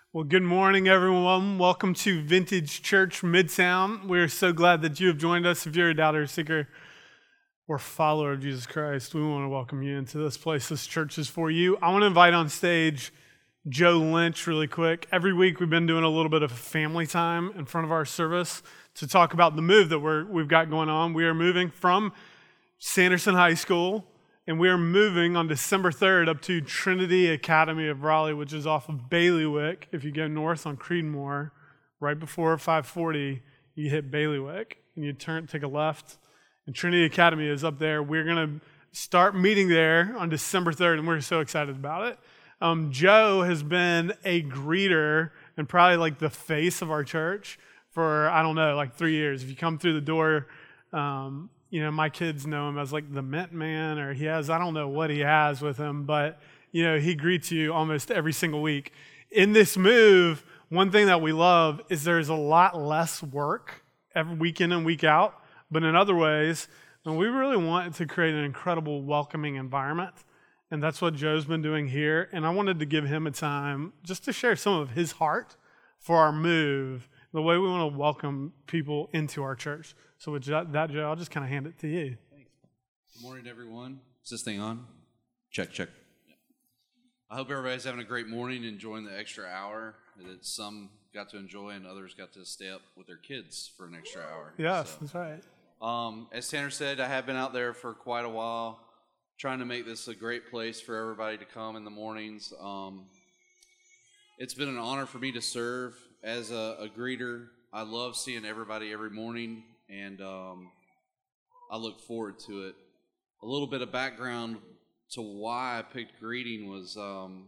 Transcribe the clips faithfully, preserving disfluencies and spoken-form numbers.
Well, good morning, everyone. Welcome to Vintage Church Midtown. We're so glad that you have joined us. If you're a doubter, seeker, or follower of Jesus Christ, we want to welcome you into this place. This church is for you. I want to invite on stage Joe Lynch really quick. Every week we've been doing a little bit of family time in front of our service to talk about the move that we're, we've got going on. We are moving from Sanderson High School, and we are moving on December third up to Trinity Academy of Raleigh, which is off of Bailiwick. If you go north on Creedmoor, right before five forty, you hit Bailiwick, and you turn, take a left, and Trinity Academy is up there. We're going to start meeting there on December third, and we're so excited about it. Um, Joe has been a greeter and probably like the face of our church for, I don't know, like three years. If you come through the door, um, you know, my kids know him as like the Mint Man, or he has, I don't know what he has with him, but, you know, he greets you almost every single week. In this move, one thing that we love is there's a lot less work every week in and week out, but in other ways, and we really want to create an incredible welcoming environment, and that's what Joe's been doing here, and I wanted to give him a time just to share some of his heart for our move, the way we want to welcome people into our church. So with that, Joe, I'll just kind of hand it to you. Thanks. Good morning, everyone. Is this thing on? Check, check. Yeah. I hope everybody's having a great morning, enjoying the extra hour that some got to enjoy and others got to stay up with their kids for an extra hour. Yes, so, that's right. Um, as Tanner said, I have been out there for quite a while, trying to make this a great place for everybody to come in the mornings. Um, it's been an honor for me to serve as a, a greeter. I love seeing everybody every morning, and um, I look forward to it. A little bit of background to why I picked greeting was, um,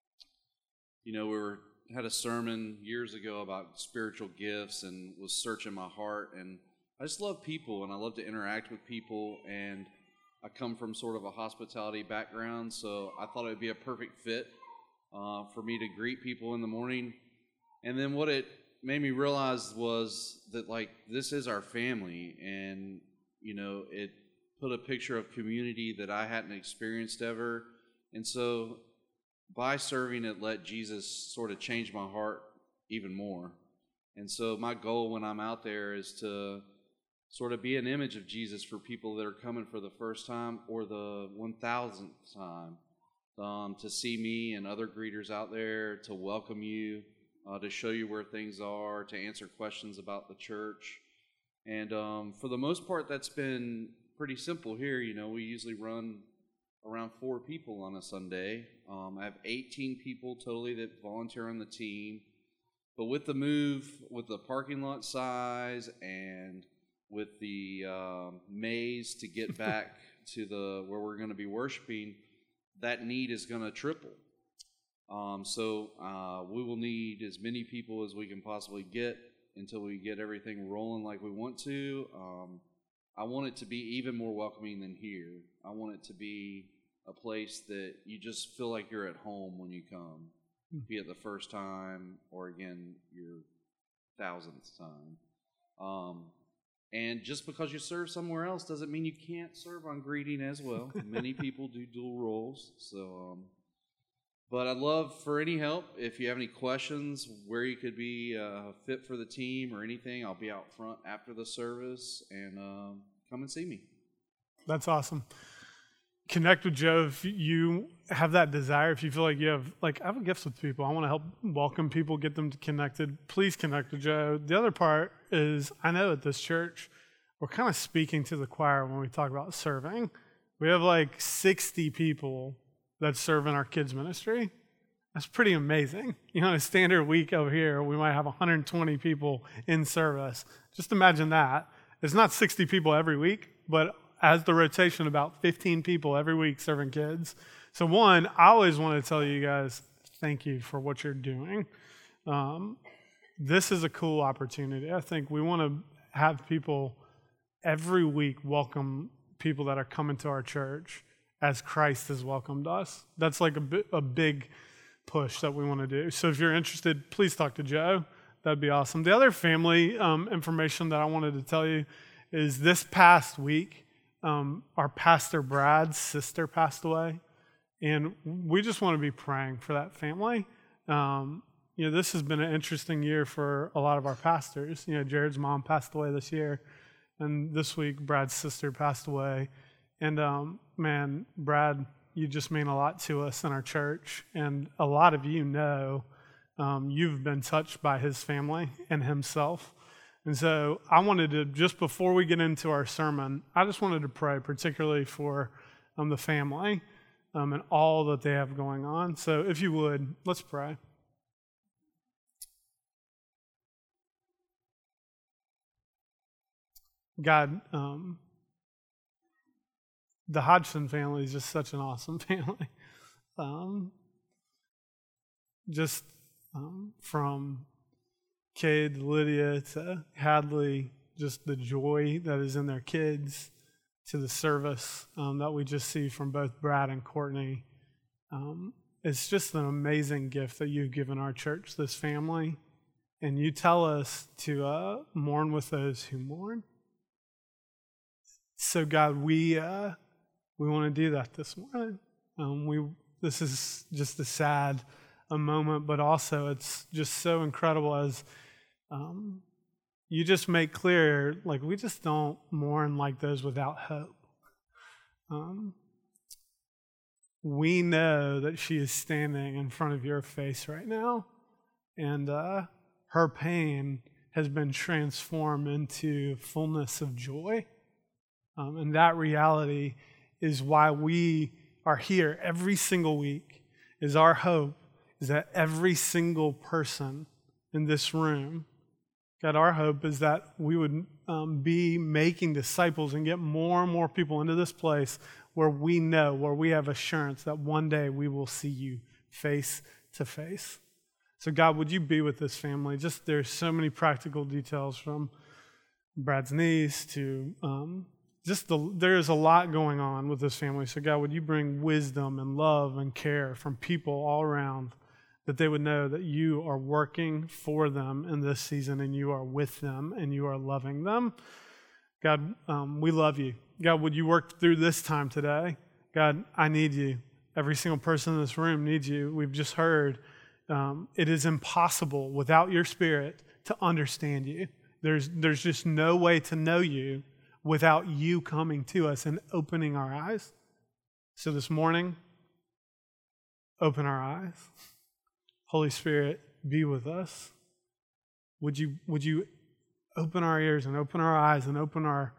you know, we were had a sermon years ago about spiritual gifts and was searching my heart, and I just love people, and I love to interact with people, and I come from sort of a hospitality background, so I thought it would be a perfect fit uh, for me to greet people in the morning. And then what it made me realize was that, like, this is our family, and, you know, it put a picture of community that I hadn't experienced ever. And so by serving, it let Jesus sort of change my heart even more. And so my goal when I'm out there is to sort of be an image of Jesus for people that are coming for the first time or the one thousandth time, um, to see me and other greeters out there, to welcome you, Uh, to show you where things are, to answer questions about the church. And um, for the most part, that's been pretty simple here. You know, we usually run around four people on a Sunday. Um, I have eighteen people totally that volunteer on the team. But with the move, with the parking lot size, and with the uh, maze to get back to the where we're going to be worshiping, that need is going to triple. Um, so uh, we will need as many people as we can possibly get until we get everything rolling like we want to. Um, I want it to be even more welcoming than here. I want it to be a place that you just feel like you're at home when you come, mm-hmm. be it the first time or, again, your thousandth time. Um, and just because you serve somewhere else doesn't mean you can't serve on greeting as well. Many people do dual roles, so... Um, But I'd love for any help. If you have any questions, where you could be uh, fit for the team or anything, I'll be out front after the service, and um, come and see me. That's awesome. Connect with Joe if you have that desire. If you feel like you have, like, I have gifts with people. I want to help welcome people, get them connected. Please connect with Joe. The other part is, I know at this church, we're kind of speaking to the choir when we talk about serving. We have like sixty people that serve in our kids ministry. That's pretty amazing. You know, a standard week over here, we might have one hundred twenty people in service. Just imagine that. It's not sixty people every week, but as the rotation, about fifteen people every week serving kids. So one, I always want to tell you guys, thank you for what you're doing. Um, this is a cool opportunity. I think we want to have people every week welcome people that are coming to our church as Christ has welcomed us. That's like a, bi- a big push that we want to do. So if you're interested, please talk to Joe. That'd be awesome. The other family um, information that I wanted to tell you is this past week, um, our pastor Brad's sister passed away, and we just want to be praying for that family. Um, you know, this has been an interesting year for a lot of our pastors. You know, Jared's mom passed away this year, and this week Brad's sister passed away. And um, man, Brad, you just mean a lot to us in our church, and a lot of you know um, you've been touched by his family and himself. And so I wanted to, just before we get into our sermon, I just wanted to pray particularly for um, the family um, and all that they have going on. So if you would, let's pray. God, um, the Hodgson family is just such an awesome family. Um, just um, from Cade, Lydia, to Hadley, just the joy that is in their kids, to the service um, that we just see from both Brad and Courtney. Um, it's just an amazing gift that you've given our church, this family. And you tell us to uh, mourn with those who mourn. So God, we uh, we want to do that this morning. Um, we this is just a sad a moment, but also it's just so incredible as um, you just make clear, like we just don't mourn like those without hope. Um, we know that she is standing in front of your face right now, and uh, her pain has been transformed into fullness of joy. Um, and that reality is why we are here every single week, is our hope is that every single person in this room, God, our hope is that we would um, be making disciples and get more and more people into this place where we know, where we have assurance that one day we will see you face to face. So God, would you be with this family? Just there's so many practical details from Brad's niece to um, just the, there's a lot going on with this family. So God, would you bring wisdom and love and care from people all around, that they would know that you are working for them in this season and you are with them and you are loving them. God, um, we love you. God, would you work through this time today? God, I need you. Every single person in this room needs you. We've just heard um, it is impossible without your Spirit to understand you. There's, there's just no way to know you without you coming to us and opening our eyes. So this morning, open our eyes. Holy Spirit, be with us. Would you, would you open our ears and open our eyes and open our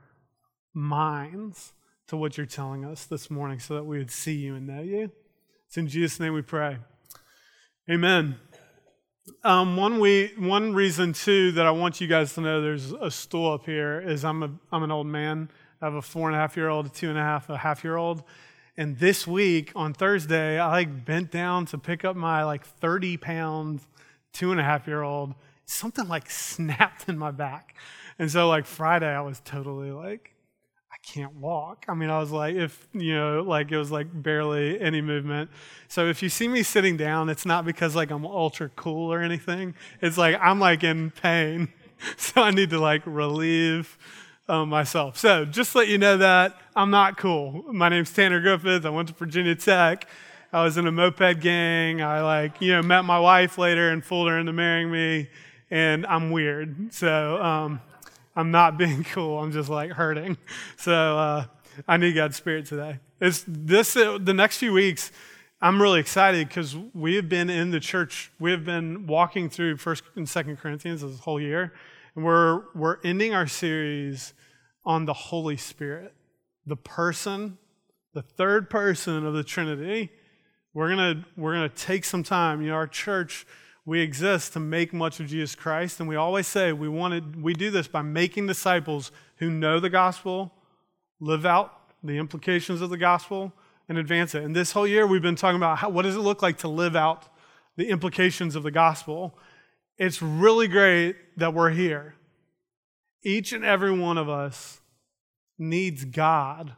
minds to what you're telling us this morning so that we would see you and know you? It's in Jesus' name we pray. Amen. Um, one we, one reason, too, that I want you guys to know there's a stool up here is I'm a I'm an old man. I have a four and a half year old, a two and a half, a half year old. And this week on Thursday, I like bent down to pick up my like thirty pound, two and a half year old. Something like snapped in my back. And so like Friday, I was totally like, I can't walk. I mean, I was like, if, you know, like it was like barely any movement. So if you see me sitting down, it's not because like I'm ultra cool or anything. It's like I'm like in pain. So I need to like relieve um, myself. So just to let you know that I'm not cool. My name's Tanner Griffith. I went to Virginia Tech. I was in a moped gang. I like, you know, met my wife later and fooled her into marrying me. And I'm weird. So, um, I'm not being cool. I'm just like hurting. So uh, I need God's Spirit today. It's this uh, the next few weeks. I'm really excited because we have been in the church. We have been walking through First and Second Corinthians this whole year, and we're we're ending our series on the Holy Spirit, the person, the third person of the Trinity. We're gonna we're gonna take some time. You know, our church. We exist to make much of Jesus Christ, and we always say we wanted, we do this by making disciples who know the gospel, live out the implications of the gospel, and advance it. And this whole year we've been talking about how, what does it look like to live out the implications of the gospel. It's really great that we're here. Each and every one of us needs God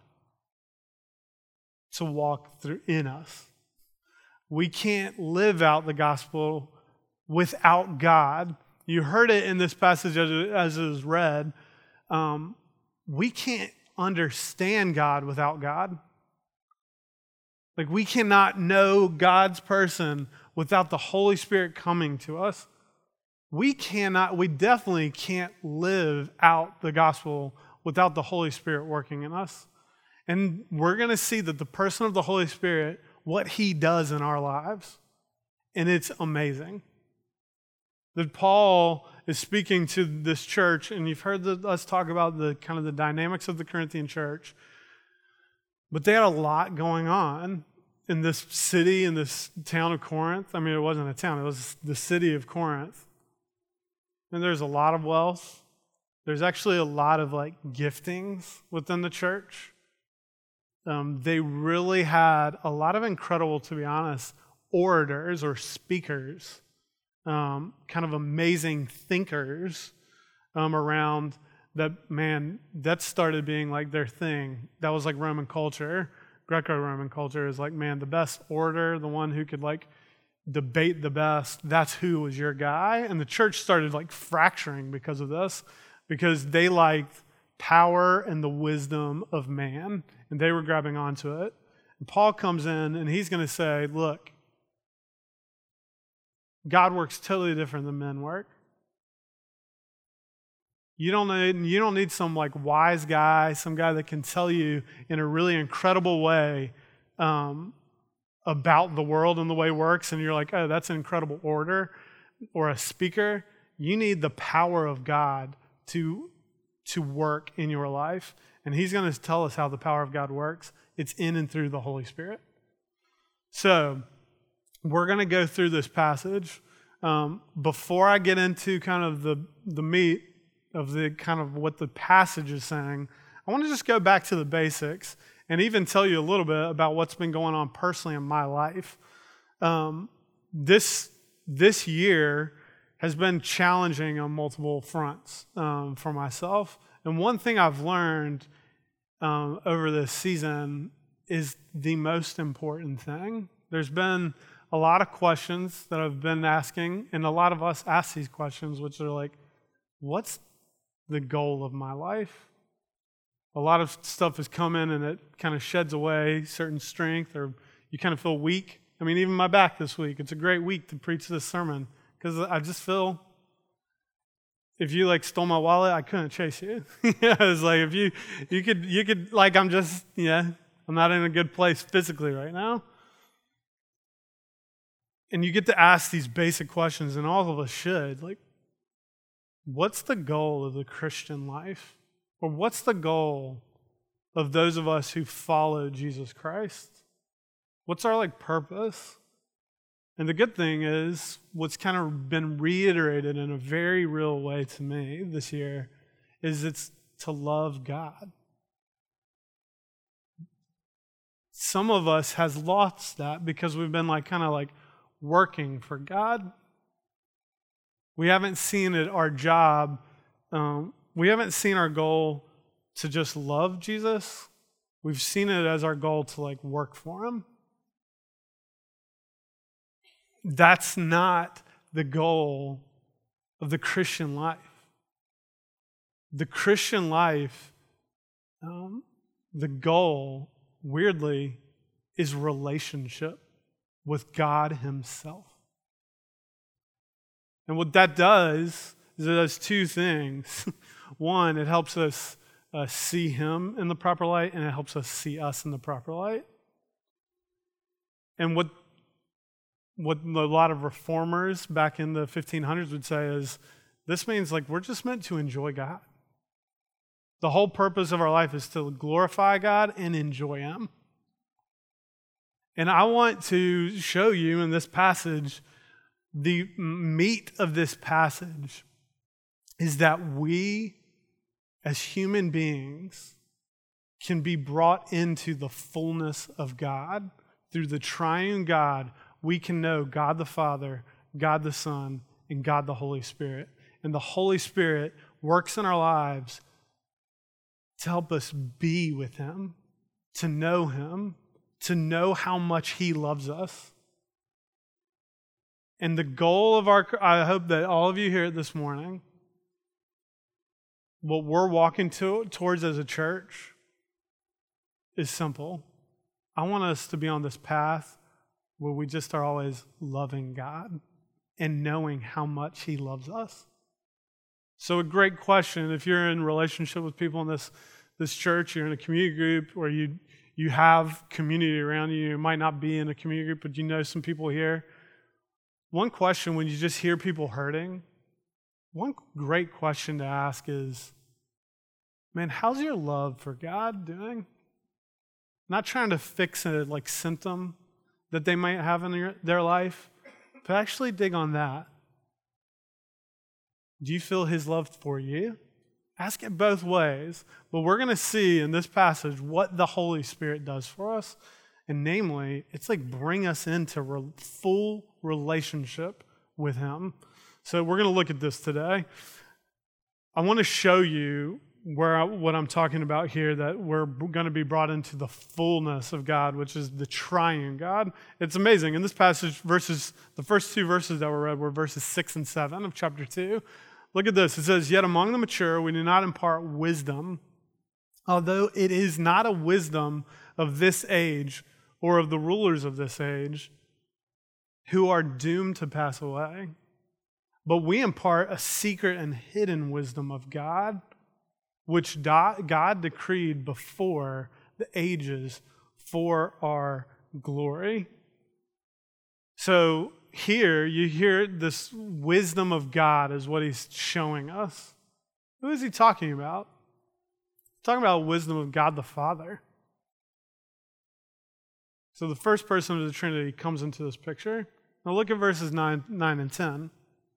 to walk through in us. We can't live out the gospel without God. You heard it in this passage as it, as it was read. Um, we can't understand God without God. Like we cannot know God's person without the Holy Spirit coming to us, we cannot, we definitely can't live out the gospel without the Holy Spirit working in us. And we're going to see that the person of the Holy Spirit, what he does in our lives, and it's amazing. That Paul is speaking to this church, and you've heard the, us talk about the kind of the dynamics of the Corinthian church, but they had a lot going on in this city, in this town of Corinth. I mean, it wasn't a town, it was the city of Corinth. And there's a lot of wealth. There's actually a lot of like giftings within the church. Um, they really had a lot of incredible, to be honest, orators or speakers, um, kind of amazing thinkers um, around that, man, that started being like their thing. That was like Roman culture. Greco-Roman culture is like, man, the best orator, the one who could like debate the best, that's who was your guy. And the church started like fracturing because of this, because they liked power and the wisdom of man, and they were grabbing onto it. And Paul comes in and he's going to say, look, God works totally different than men work. You don't need, you don't need some like wise guy, some guy that can tell you in a really incredible way um, about the world and the way it works, and you're like, oh, that's an incredible orator or a speaker. You need the power of God to, to work in your life. And he's going to tell us how the power of God works. It's in and through the Holy Spirit. So we're going to go through this passage. Um, before I get into kind of the, the meat of the kind of what the passage is saying, I want to just go back to the basics and even tell you a little bit about what's been going on personally in my life. Um, this, this year has been challenging on multiple fronts um, for myself. And one thing I've learned um, over this season is the most important thing. There's been a lot of questions that I've been asking, and a lot of us ask these questions, which are like, what's the goal of my life? A lot of stuff has come in and it kind of sheds away certain strength, or you kind of feel weak. I mean, even my back this week, it's a great week to preach this sermon because I just feel, if you like stole my wallet, I couldn't chase you. Yeah, it's like if you, you could, you could, like I'm just, yeah, I'm not in a good place physically right now. And you get to ask these basic questions, and all of us should, like, what's the goal of the Christian life? Or what's the goal of those of us who follow Jesus Christ? What's our like purpose? And the good thing is, what's kind of been reiterated in a very real way to me this year is it's to love God. Some of us has lost that because we've been like kind of like working for God. We haven't seen it our job. Um, we haven't seen our goal to just love Jesus. We've seen it as our goal to like work for him. That's not the goal of the Christian life. The Christian life, um, the goal, weirdly, is relationship with God himself. And what that does is it does two things. One, it helps us uh, see him in the proper light, and it helps us see us in the proper light. And what what a lot of reformers back in the fifteen hundreds would say is, this means like we're just meant to enjoy God. The whole purpose of our life is to glorify God and enjoy him. And I want to show you in this passage, the meat of this passage is that we, as human beings, can be brought into the fullness of God. Through the triune God, we can know God the Father, God the Son, and God the Holy Spirit. And the Holy Spirit works in our lives to help us be with him, to know him, to know how much he loves us. And the goal of our, I hope that all of you here this morning, what we're walking to, towards as a church is simple. I want us to be on this path where we just are always loving God and knowing how much he loves us? So a great question, if you're in relationship with people in this, this church, you're in a community group, or you you have community around you, you might not be in a community group, but you know some people here. One question when you just hear people hurting, one great question to ask is, man, how's your love for God doing? Not trying to fix a like symptom that they might have in their, their life, but actually dig on that. Do you feel his love for you? Ask it both ways. But we're going to see in this passage what the Holy Spirit does for us. And namely, it's like bring us into re- full relationship with him. So we're going to look at this today. I want to show you where I, what I'm talking about here, that we're going to be brought into the fullness of God, which is the triune God. It's amazing. In this passage, verses, the first two verses that were read were verses six and seven of chapter two. Look at this. It says, yet among the mature we do not impart wisdom, although it is not a wisdom of this age or of the rulers of this age who are doomed to pass away. But we impart a secret and hidden wisdom of God, which God decreed before the ages for our glory. So here you hear this wisdom of God is what he's showing us. Who is he talking about? He's talking about wisdom of God the Father. So the first person of the Trinity comes into this picture. Now look at verses nine, nine and ten.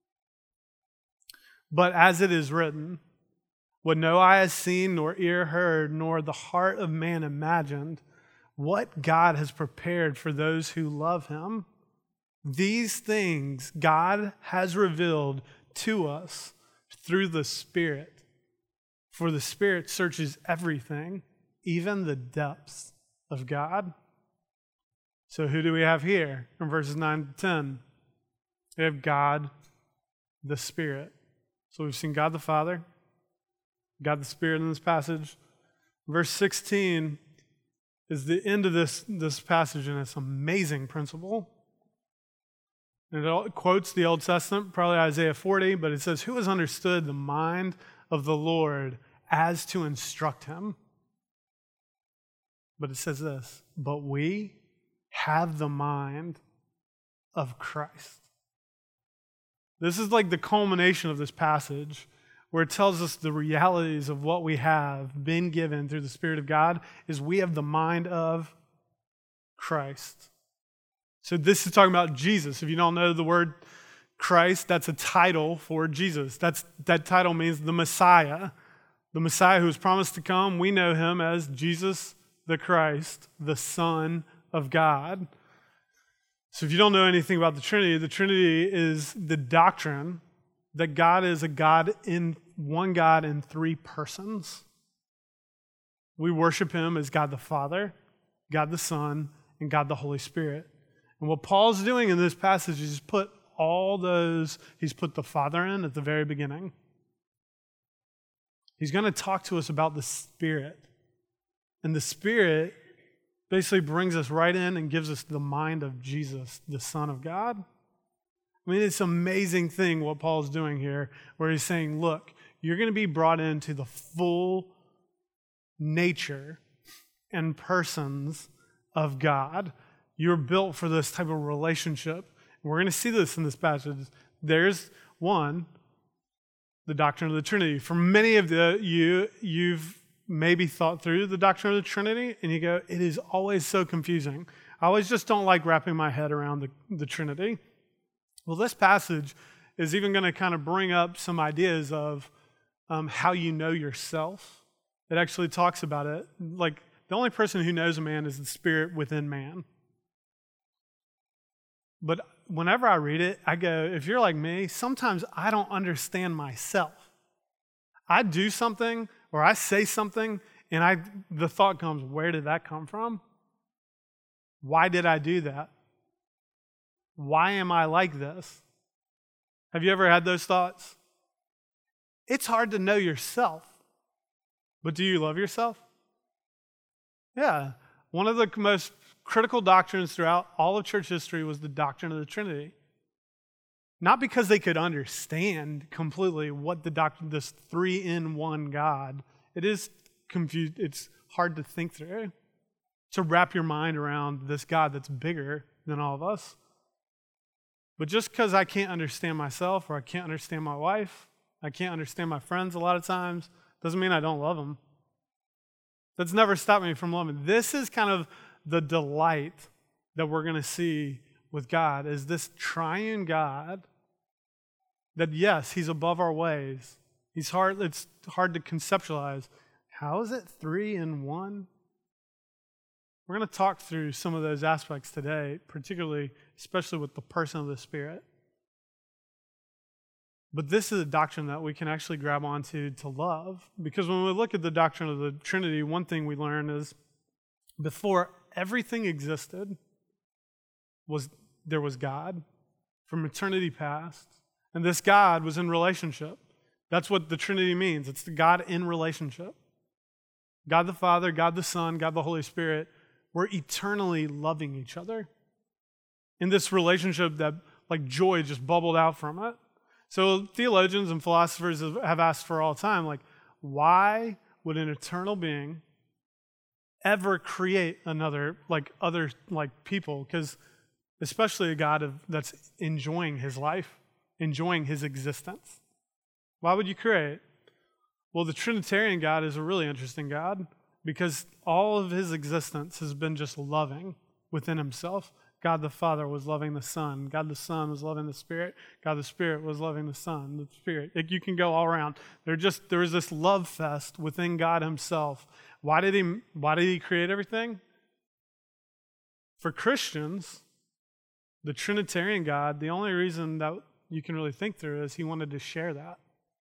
But as it is written, what no eye has seen, nor ear heard, nor the heart of man imagined, what God has prepared for those who love him. These things God has revealed to us through the Spirit. For the Spirit searches everything, even the depths of God. So who do we have here in verses nine to ten? We have God the Spirit. So we've seen God the Father, God the Spirit in this passage. Verse sixteen is the end of this, this passage, and it's an amazing principle. And it quotes the Old Testament, probably Isaiah forty, but it says, who has understood the mind of the Lord as to instruct him? But it says this, but we have the mind of Christ. This is like the culmination of this passage, where it tells us the realities of what we have been given through the Spirit of God is we have the mind of Christ. So this is talking about Jesus. If you don't know the word Christ, that's a title for Jesus. That's, that title means the Messiah. The Messiah who was promised to come, we know him as Jesus the Christ, the Son of God. So if you don't know anything about the Trinity, the Trinity is the doctrine that God is a God in one God in three persons. We worship him as God the Father, God the Son, and God the Holy Spirit. And what Paul's doing in this passage is he's put all those, he's put the Father in at the very beginning. He's going to talk to us about the Spirit. And the Spirit basically brings us right in and gives us the mind of Jesus, the Son of God. I mean, it's an amazing thing what Paul's doing here, where he's saying, look, you're going to be brought into the full nature and persons of God. You're built for this type of relationship. We're going to see this in this passage. There's one, the doctrine of the Trinity. For many of the, you, you've maybe thought through the doctrine of the Trinity, and you go, it is always so confusing. I always just don't like wrapping my head around the, the Trinity. Well, this passage is even going to kind of bring up some ideas of um, how you know yourself. It actually talks about it. Like, the only person who knows a man is the spirit within man. But whenever I read it, I go, if you're like me, sometimes I don't understand myself. I do something or I say something and I the thought comes, where did that come from? Why did I do that? Why am I like this? Have you ever had those thoughts? It's hard to know yourself. But do you love yourself? Yeah. One of the most critical doctrines throughout all of church history was the doctrine of the Trinity. Not because they could understand completely what the doctrine, this three-in-one God. It is confused. It's hard to think through, to wrap your mind around this God that's bigger than all of us. But just because I can't understand myself, or I can't understand my wife, I can't understand my friends a lot of times, doesn't mean I don't love them. That's never stopped me from loving. This is kind of the delight that we're going to see with God, is this triune God that, yes, he's above our ways. He's hard, it's hard to conceptualize. How is it three in one? We're going to talk through some of those aspects today, particularly, especially with the person of the Spirit. But this is a doctrine that we can actually grab onto to love. Because when we look at the doctrine of the Trinity, one thing we learn is before everything existed, was there was God from eternity past. And this God was in relationship. That's what the Trinity means. It's the God in relationship. God the Father, God the Son, God the Holy Spirit were eternally loving each other in this relationship that, like, joy just bubbled out from it. So theologians and philosophers have asked for all time, like, why would an eternal being ever create another, like, other, like, people? Because especially a God of, that's enjoying his life, enjoying his existence. Why would you create? Well, the Trinitarian God is a really interesting God because all of his existence has been just loving within himself. God the Father was loving the Son. God the Son was loving the Spirit. God the Spirit was loving the Son, the Spirit. Like, you can go all around. There just there is this love fest within God himself. Why did he why did he create everything? For Christians, the Trinitarian God, the only reason that you can really think through is he wanted to share that.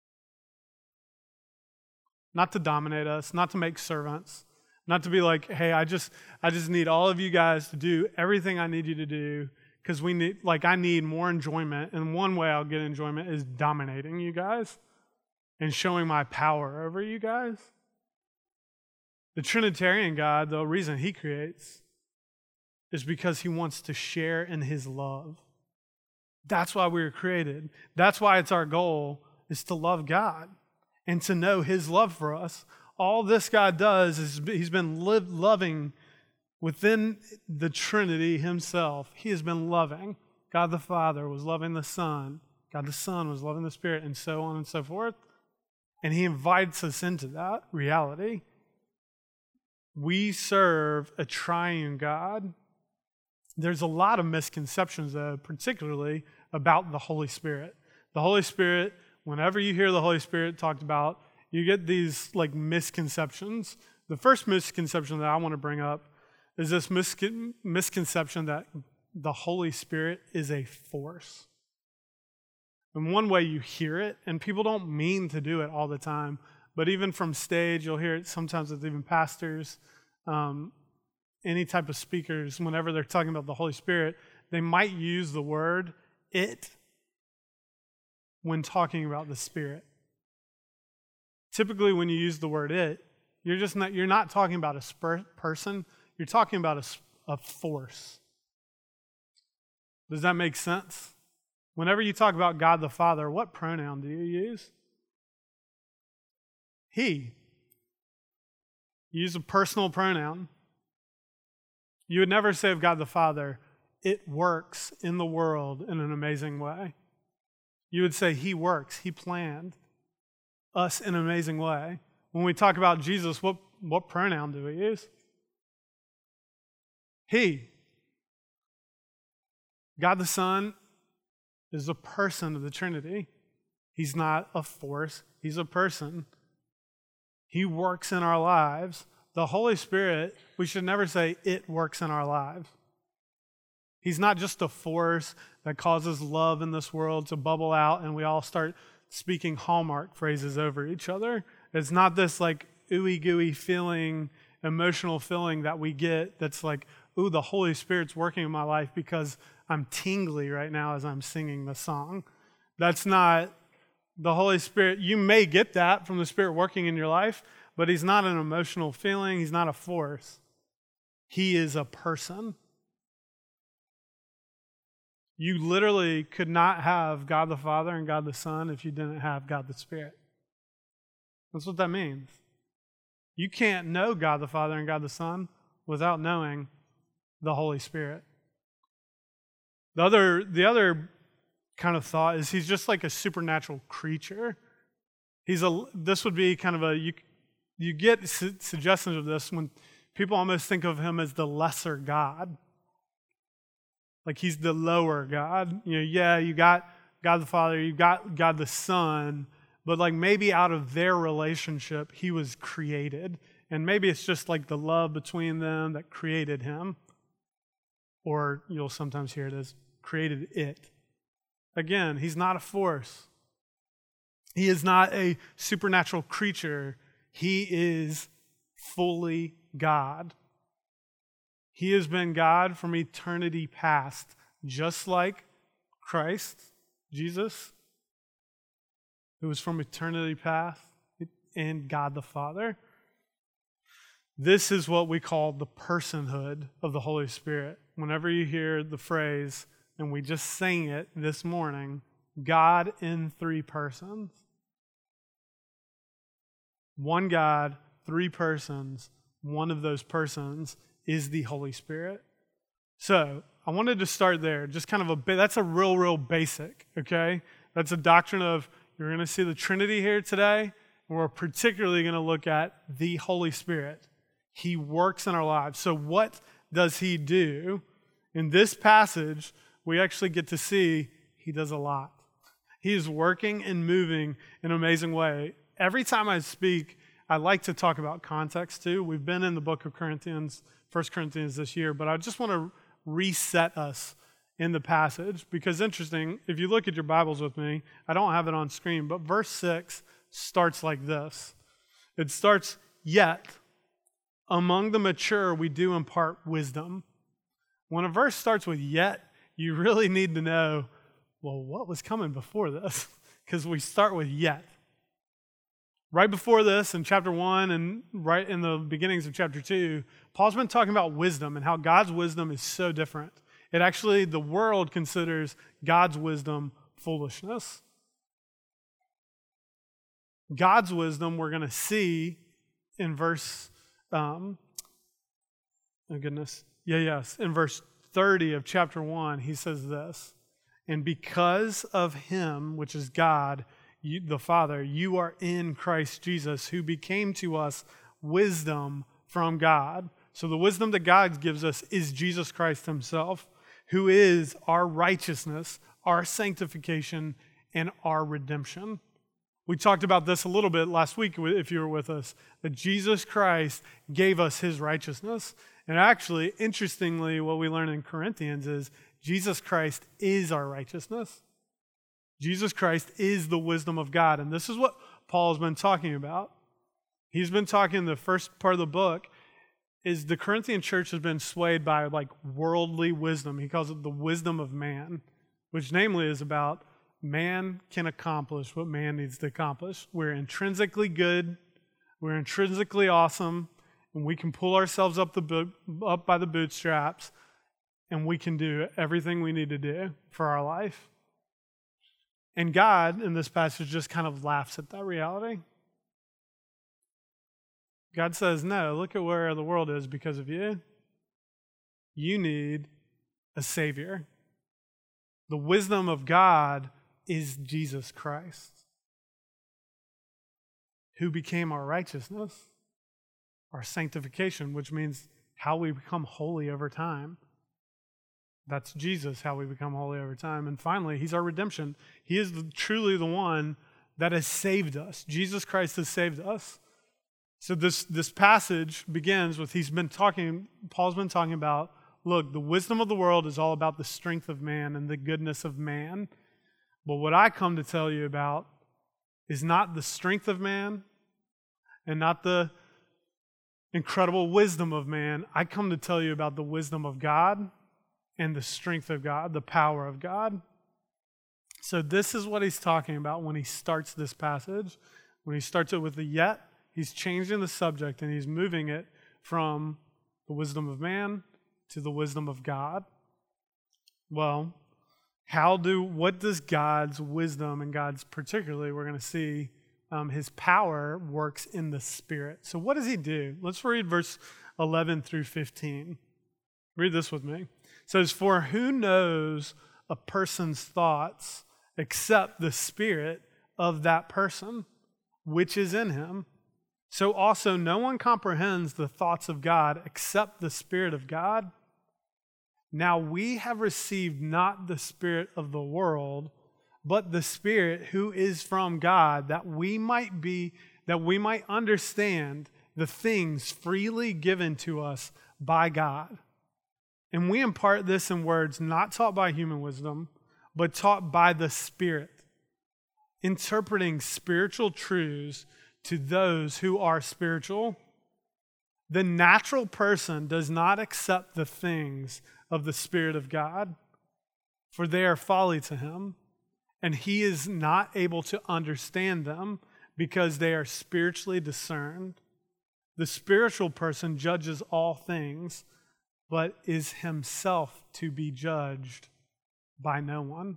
Not to dominate us, not to make servants, not to be like, hey, I just I just need all of you guys to do everything I need you to do because we need, like, I need more enjoyment. And one way I'll get enjoyment is dominating you guys and showing my power over you guys. The Trinitarian God, the reason he creates is because he wants to share in his love. That's why we were created. That's why it's our goal, is to love God and to know his love for us. All this God does is he's been live, loving within the Trinity himself. He has been loving. God the Father was loving the Son. God the Son was loving the Spirit, and so on and so forth. And he invites us into that reality. We serve a triune God. There's a lot of misconceptions, though, particularly about the Holy Spirit. The Holy Spirit, whenever you hear the Holy Spirit talked about, you get these, like, misconceptions. The first misconception that I want to bring up is this miscon- misconception that the Holy Spirit is a force. And one way you hear it, and people don't mean to do it all the time, but even from stage, you'll hear it sometimes with even pastors, um, any type of speakers, whenever they're talking about the Holy Spirit, they might use the word it when talking about the Spirit. Typically, when you use the word it, you're just not, you're not talking about a spur- person, you're talking about a, a force. Does that make sense? Whenever you talk about God the Father, what pronoun do you use? He. You use a personal pronoun. You would never say of God the Father, it works in the world in an amazing way. You would say he works, he planned us in an amazing way. When we talk about Jesus, what, what pronoun do we use? He. God the Son is a person of the Trinity. He's not a force, he's a person. He works in our lives. The Holy Spirit, we should never say it works in our lives. He's not just a force that causes love in this world to bubble out and we all start speaking Hallmark phrases over each other. It's not this, like, ooey gooey feeling, emotional feeling that we get that's like, ooh, the Holy Spirit's working in my life because I'm tingly right now as I'm singing the song. That's not the Holy Spirit. You may get that from the Spirit working in your life, but he's not an emotional feeling. He's not a force. He is a person. You literally could not have God the Father and God the Son if you didn't have God the Spirit. That's what that means. You can't know God the Father and God the Son without knowing the Holy Spirit. The other, the other kind of thought is he's just like a supernatural creature. He's a. This would be kind of a, you, you get su- suggestions of this when people almost think of him as the lesser God. Like he's the lower God. You know, yeah, you got God the Father, you got God the Son, but like maybe out of their relationship, he was created. And maybe it's just like the love between them that created him. Or you'll sometimes hear it as created it. Again, he's not a force. He is not a supernatural creature. He is fully God. He has been God from eternity past, just like Christ, Jesus, who was from eternity past, and God the Father. This is what we call the personhood of the Holy Spirit. Whenever you hear the phrase, and we just sang it this morning, God in three persons. One God, three persons. One of those persons is the Holy Spirit. So I wanted to start there. Just kind of a bit, that's a real, real basic, okay? That's a doctrine of, you're going to see the Trinity here today, and we're particularly going to look at the Holy Spirit. He works in our lives. So what does he do? In this passage, we actually get to see he does a lot. He is working and moving in an amazing way. Every time I speak, I like to talk about context too. We've been in the book of Corinthians, First Corinthians this year, but I just want to reset us in the passage because interesting, if you look at your Bibles with me, I don't have it on screen, but verse six starts like this. It starts, yet among the mature we do impart wisdom. When a verse starts with yet, you really need to know, well, what was coming before this? Because we start with yet. Right before this, in chapter one and right in the beginnings of chapter two, Paul's been talking about wisdom and how God's wisdom is so different. It actually, the world considers God's wisdom foolishness. God's wisdom, we're going to see in verse, um, oh goodness, yeah, yes, in verse thirty of chapter one, he says this, and because of him, which is God, You, the Father, you are in Christ Jesus, who became to us wisdom from God. So the wisdom that God gives us is Jesus Christ himself, who is our righteousness, our sanctification, and our redemption. We talked about this a little bit last week if you were with us, that Jesus Christ gave us his righteousness. And actually, interestingly, what we learn in Corinthians is Jesus Christ is our righteousness. Jesus Christ is the wisdom of God. And this is what Paul's been talking about. He's been talking in the first part of the book is the Corinthian church has been swayed by like worldly wisdom. He calls it the wisdom of man, which namely is about man can accomplish what man needs to accomplish. We're intrinsically good. We're intrinsically awesome. And we can pull ourselves up the bo- up by the bootstraps. And we can do everything we need to do for our life. And God, in this passage, just kind of laughs at that reality. God says, no, look at where the world is because of you. You need a Savior. The wisdom of God is Jesus Christ, who became our righteousness, our sanctification, which means how we become holy over time. That's Jesus, how we become holy over time. And finally, he's our redemption. He is the, truly the one that has saved us. Jesus Christ has saved us. So this, this passage begins with, he's been talking, Paul's been talking about, look, the wisdom of the world is all about the strength of man and the goodness of man. But what I come to tell you about is not the strength of man and not the incredible wisdom of man. I come to tell you about the wisdom of God and the strength of God, the power of God. So this is what he's talking about when he starts this passage. When he starts it with the yet, he's changing the subject and he's moving it from the wisdom of man to the wisdom of God. Well, how do, what does God's wisdom and God's particularly, we're going to see um, his power works in the Spirit. So what does he do? Let's read verse eleven through fifteen. Read this with me. It says, "For who knows a person's thoughts except the spirit of that person, which is in him? So also no one comprehends the thoughts of God except the Spirit of God. Now we have received not the spirit of the world, but the Spirit who is from God, that we might be, that we might understand the things freely given to us by God. And we impart this in words not taught by human wisdom, but taught by the Spirit, interpreting spiritual truths to those who are spiritual. The natural person does not accept the things of the Spirit of God, for they are folly to him, and he is not able to understand them because they are spiritually discerned. The spiritual person judges all things, but is himself to be judged by no one."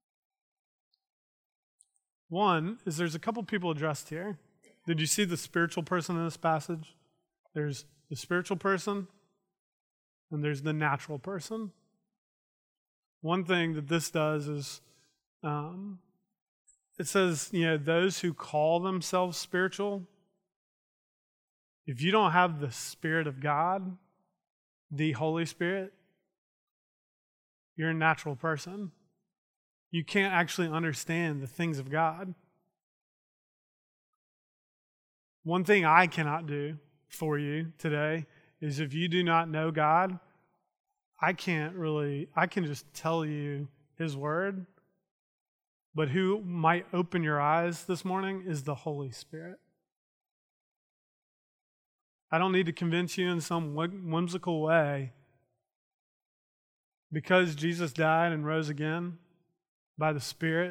One is there's a couple people addressed here. Did you see the spiritual person in this passage? There's the spiritual person, and there's the natural person. One thing that this does is um, it says, you know, those who call themselves spiritual, if you don't have the Spirit of God, the Holy Spirit, you're a natural person. You can't actually understand the things of God. One thing I cannot do for you today is if you do not know God, I can't really, I can just tell you his word, but who might open your eyes this morning is the Holy Spirit. I don't need to convince you in some whimsical way. Because Jesus died and rose again by the Spirit,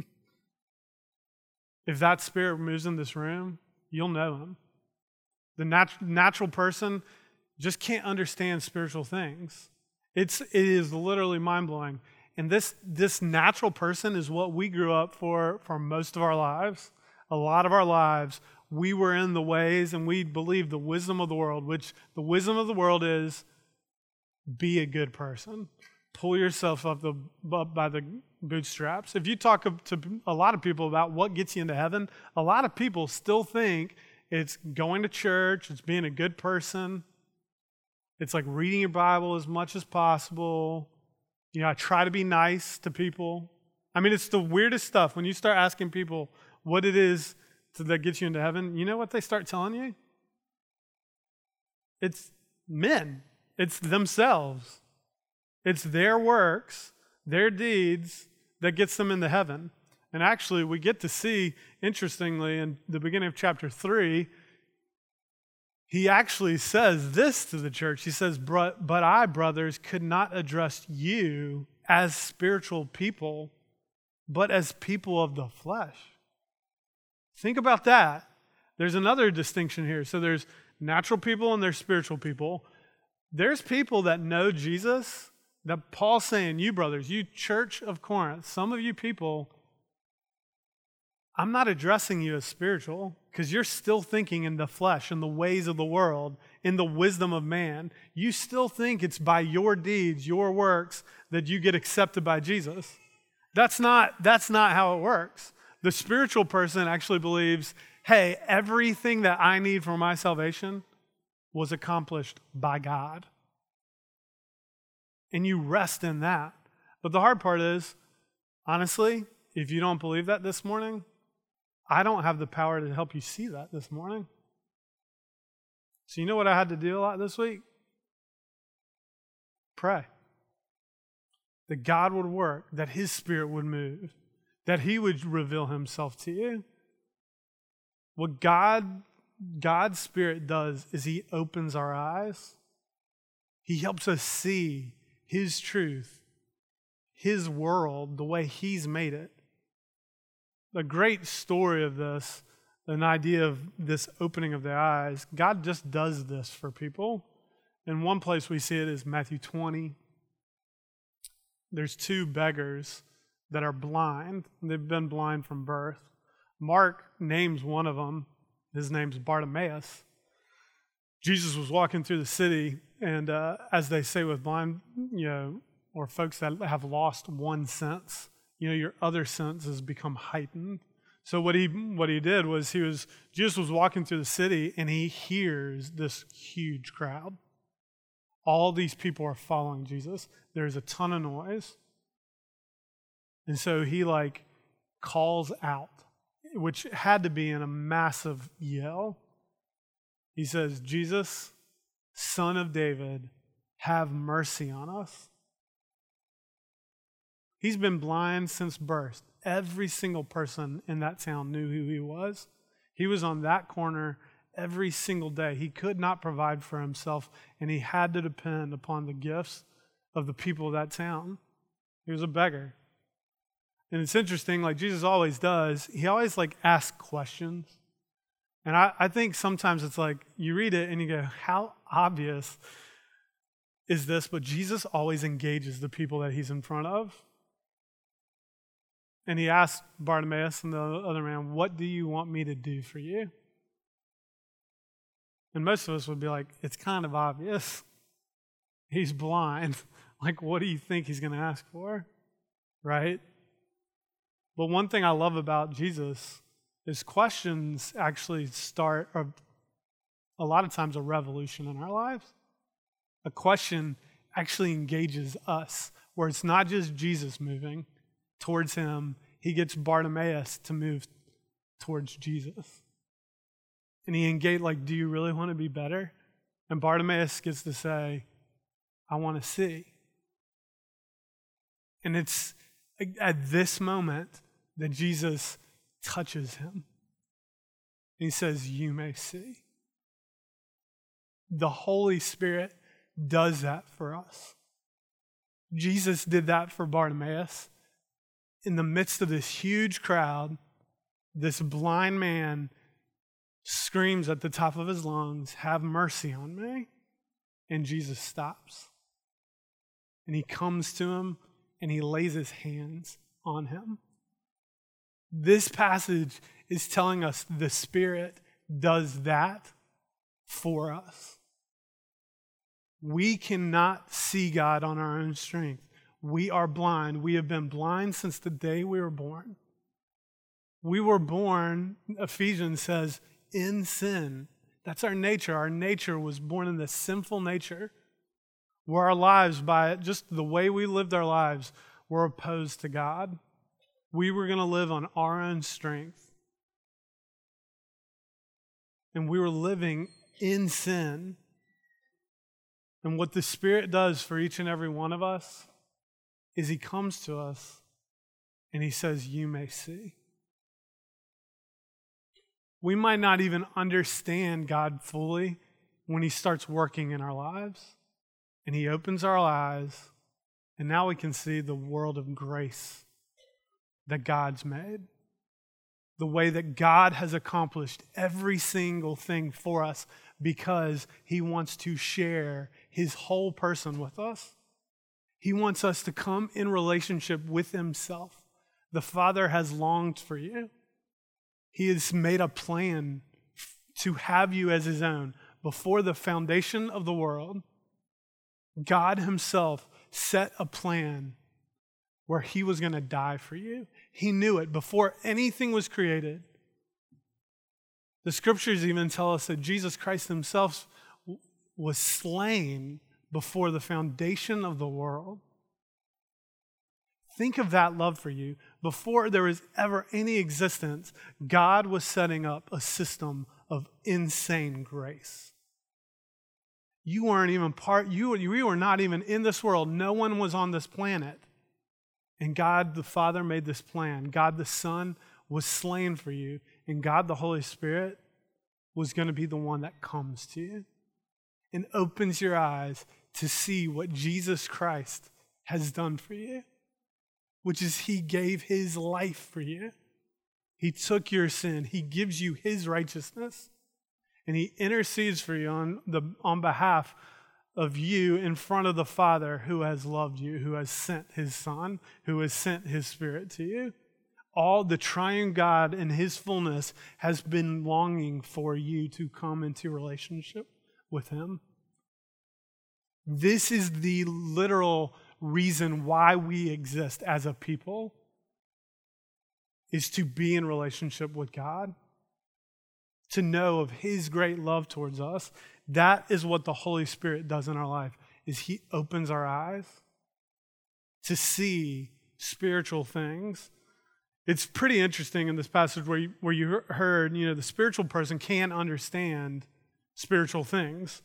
if that Spirit moves in this room, you'll know him. The nat- natural person just can't understand spiritual things. It's, it is literally mind-blowing. And this, this natural person is what we grew up for for most of our lives. A lot of our lives, we were in the ways and we believed the wisdom of the world, which the wisdom of the world is be a good person. Pull yourself up, the, up by the bootstraps. If you talk to a lot of people about what gets you into heaven, a lot of people still think it's going to church, it's being a good person. It's like reading your Bible as much as possible. You know, I try to be nice to people. I mean, it's the weirdest stuff. When you start asking people what it is to, that gets you into heaven, you know what they start telling you? It's men. It's themselves. It's their works, their deeds that gets them into heaven. And actually, we get to see, interestingly, in the beginning of chapter three, he actually says this to the church. He says, but I, brothers, could not address you as spiritual people, but as people of the flesh. Think about that. There's another distinction here. So there's natural people and there's spiritual people. There's people that know Jesus, that Paul's saying, you brothers, you church of Corinth, some of you people, I'm not addressing you as spiritual because you're still thinking in the flesh, in the ways of the world, in the wisdom of man. You still think it's by your deeds, your works, that you get accepted by Jesus. That's not, that's not how it works. The spiritual person actually believes, hey, everything that I need for my salvation was accomplished by God. And you rest in that. But the hard part is, honestly, if you don't believe that this morning, I don't have the power to help you see that this morning. So you know what I had to do a lot this week? Pray. That God would work, that his Spirit would move, that he would reveal himself to you. What God, God's Spirit does is he opens our eyes. He helps us see his truth, his world, the way he's made it. A great story of this, an idea of this opening of their eyes, God just does this for people. In one place we see it is Matthew twenty. There's two beggars that are blind. They've been blind from birth. Mark names one of them. His name's Bartimaeus. Jesus was walking through the city, and uh, as they say with blind, you know, or folks that have lost one sense, you know, your other senses become heightened. So what he what he did was he was Jesus was walking through the city, and he hears this huge crowd. All these people are following Jesus. There's a ton of noise. And so he like calls out, which had to be in a massive yell. He says, "Jesus, Son of David, have mercy on us." He's been blind since birth. Every single person in that town knew who he was. He was on that corner every single day. He could not provide for himself, and he had to depend upon the gifts of the people of that town. He was a beggar. And it's interesting, like Jesus always does, he always like asks questions. And I, I think sometimes it's like you read it and you go, how obvious is this? But Jesus always engages the people that he's in front of. And he asked Bartimaeus and the other man, "What do you want me to do for you?" And most of us would be like, it's kind of obvious. He's blind. Like, what do you think he's going to ask for? Right? But one thing I love about Jesus is questions actually start a, a lot of times a revolution in our lives. A question actually engages us, where it's not just Jesus moving towards him. He gets Bartimaeus to move towards Jesus. And he engaged, like, do you really want to be better? And Bartimaeus gets to say, I want to see. And it's at this moment that Jesus touches him. He says, you may see. The Holy Spirit does that for us. Jesus did that for Bartimaeus. In the midst of this huge crowd, this blind man screams at the top of his lungs, have mercy on me. And Jesus stops. And he comes to him and he lays his hands on him. This passage is telling us the Spirit does that for us. We cannot see God on our own strength. We are blind. We have been blind since the day we were born. We were born, Ephesians says, in sin. That's our nature. Our nature was born in this sinful nature where our lives, by just the way we lived our lives, were opposed to God. We were going to live on our own strength. And we were living in sin. And what the Spirit does for each and every one of us is he comes to us and he says, you may see. We might not even understand God fully when he starts working in our lives. And he opens our eyes, and now we can see the world of grace that God's made. The way that God has accomplished every single thing for us because he wants to share his whole person with us. He wants us to come in relationship with himself. The Father has longed for you. He has made a plan to have you as his own. Before the foundation of the world, God himself set a plan where he was going to die for you. He knew it before anything was created. The scriptures even tell us that Jesus Christ himself was slain before the foundation of the world. Think of that love for you. Before there was ever any existence, God was setting up a system of insane grace. You weren't even part, you, you were not even in this world. No one was on this planet. And God the Father made this plan. God the Son was slain for you. And God the Holy Spirit was going to be the one that comes to you and opens your eyes to see what Jesus Christ has done for you, which is he gave his life for you. He took your sin. He gives you his righteousness. And he intercedes for you on, the, on behalf of you in front of the Father who has loved you, who has sent his Son, who has sent his Spirit to you. All the triune God in his fullness has been longing for you to come into relationship with him. This is the literal reason why we exist as a people, is to be in relationship with God, to know of his great love towards us. That is what the Holy Spirit does in our life, is he opens our eyes to see spiritual things. It's pretty interesting in this passage where you, where you heard, you know, the spiritual person can't understand spiritual things.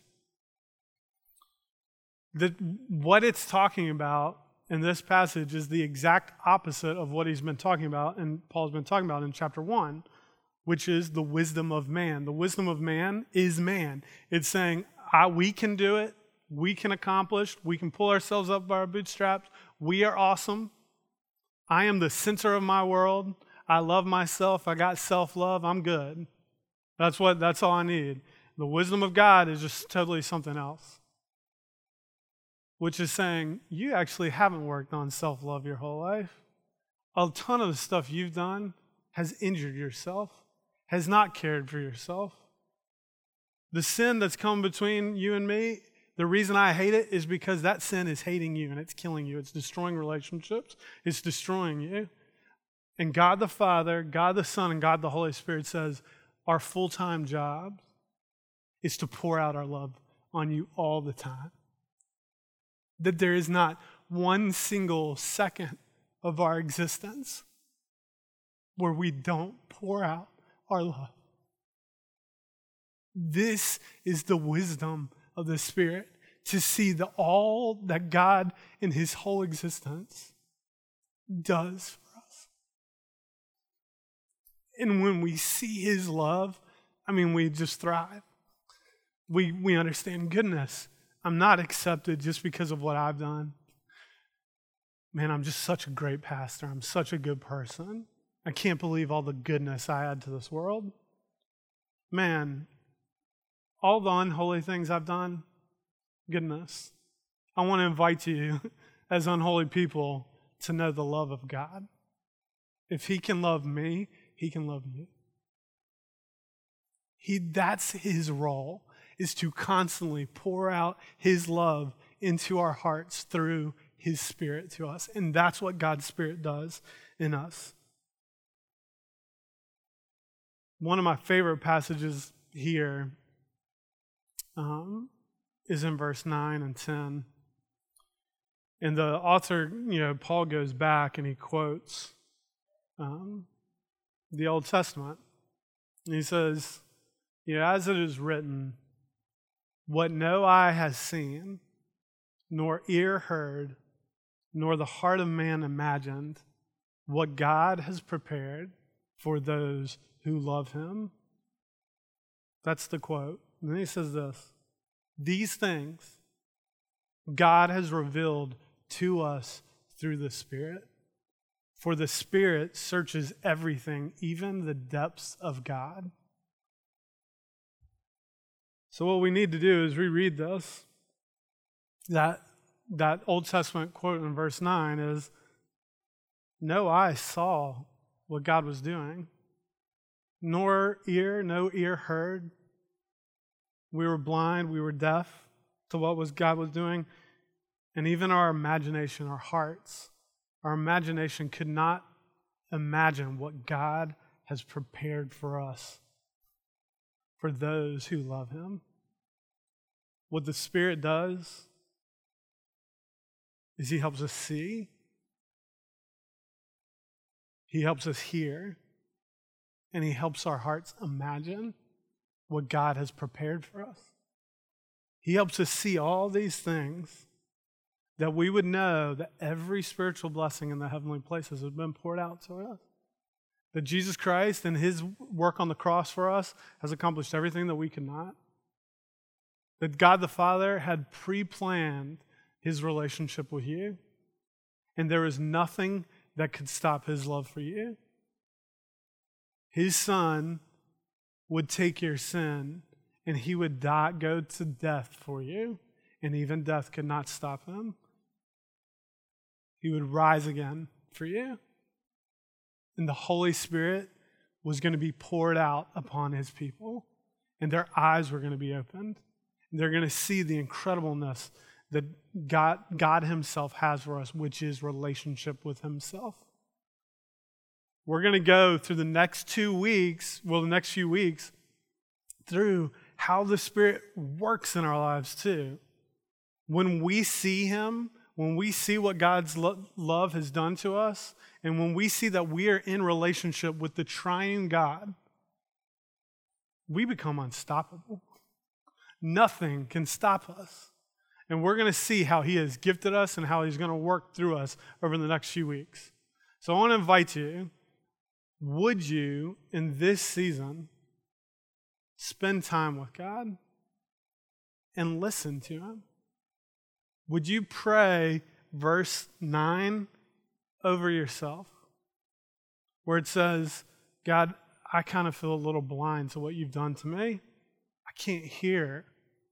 That what it's talking about in this passage is the exact opposite of what he's been talking about and Paul's been talking about in chapter one, which is the wisdom of man. The wisdom of man is man. It's saying, I, we can do it, we can accomplish, we can pull ourselves up by our bootstraps, we are awesome. I am the center of my world. I love myself. I got self-love. I'm good. That's what. That's all I need. The wisdom of God is just totally something else, which is saying you actually haven't worked on self-love your whole life. A ton of the stuff you've done has injured yourself, has not cared for yourself. The sin that's come between you and me, the reason I hate it is because that sin is hating you and it's killing you. It's destroying relationships. It's destroying you. And God the Father, God the Son, and God the Holy Spirit says our full-time job is to pour out our love on you all the time. That there is not one single second of our existence where we don't pour out our love. This is the wisdom of the Spirit, to see the all that God in his whole existence does for us. And when we see his love, I mean, we just thrive. We, we understand goodness. I'm not accepted just because of what I've done. Man, I'm just such a great pastor. I'm such a good person. I can't believe all the goodness I add to this world. Man, all the unholy things I've done, goodness. I want to invite you as unholy people to know the love of God. If he can love me, he can love you. He, that's his role, is to constantly pour out his love into our hearts through his Spirit to us. And that's what God's Spirit does in us. One of my favorite passages here um, is in verse nine and ten. And the author, you know, Paul goes back and he quotes um, the Old Testament. And he says, you know, as it is written, what no eye has seen, nor ear heard, nor the heart of man imagined, what God has prepared for those who love him. That's the quote. And then he says this, these things God has revealed to us through the Spirit. For the Spirit searches everything, even the depths of God. So what we need to do is reread this. That, that Old Testament quote in verse nine is, no eye saw what God was doing, nor ear, no ear heard. We were blind, we were deaf to what was God was doing. And even our imagination, our hearts, our imagination could not imagine what God has prepared for us, for those who love him. What the Spirit does is he helps us see, he helps us hear, and he helps our hearts imagine what God has prepared for us. He helps us see all these things, that we would know that every spiritual blessing in the heavenly places has been poured out to us. That Jesus Christ and his work on the cross for us has accomplished everything that we could not. That God the Father had pre-planned his relationship with you, and there is nothing that could stop his love for you. His Son would take your sin, and he would die, go to death for you, and even death could not stop him. He would rise again for you. And the Holy Spirit was going to be poured out upon his people, and their eyes were going to be opened. And they're going to see the incredibleness that God, God himself has for us, which is relationship with himself. We're going to go through the next two weeks, well, the next few weeks, through how the Spirit works in our lives too. When we see him, when we see what God's lo- love has done to us, and when we see that we are in relationship with the triune God, we become unstoppable. Nothing can stop us. And we're going to see how he has gifted us and how he's going to work through us over the next few weeks. So I want to invite you, would you, in this season, spend time with God and listen to him? Would you pray verse nine over yourself, where it says, God, I kind of feel a little blind to what you've done to me. I can't hear.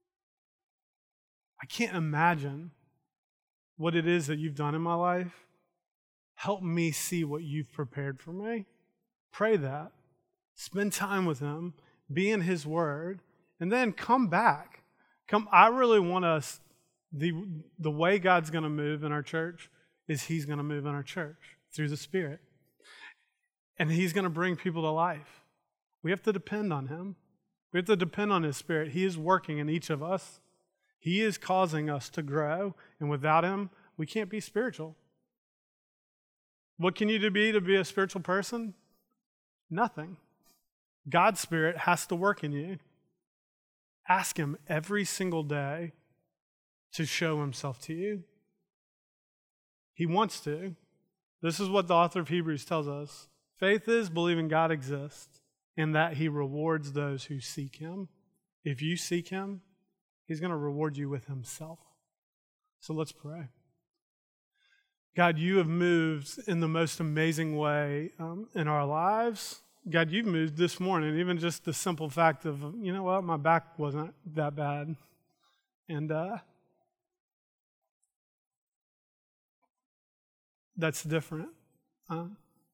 I can't imagine what it is that you've done in my life. Help me see what you've prepared for me. Pray that. Spend time with him. Be in his word. And then come back. Come. I really want us, the, the way God's going to move in our church is he's going to move in our church through the Spirit. And he's going to bring people to life. We have to depend on him. We have to depend on his Spirit. He is working in each of us. He is causing us to grow. And without him, we can't be spiritual. What can you be to be a spiritual person? Nothing. God's Spirit has to work in you. Ask him every single day to show himself to you. He wants to. This is what the author of Hebrews tells us. Faith is believing God exists and that he rewards those who seek him. If you seek him, he's going to reward you with himself. So let's pray. God, you have moved in the most amazing way um, in our lives. God, you've moved this morning, even just the simple fact of, you know what, my back wasn't that bad. And uh, that's different. Um,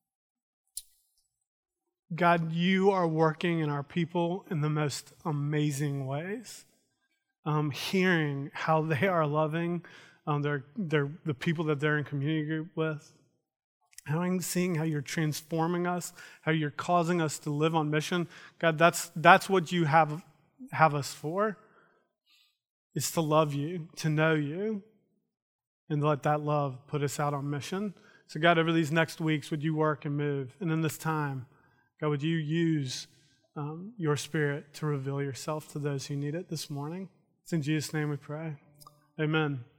God, you are working in our people in the most amazing ways. Um, hearing how they are loving um, their, their, the people that they're in community group with. Having, seeing how you're transforming us, how you're causing us to live on mission. God, that's that's what you have, have us for, is to love you, to know you, and let that love put us out on mission. So God, over these next weeks, would you work and move? And in this time, God, would you use um, your Spirit to reveal yourself to those who need it this morning? It's in Jesus' name we pray. Amen.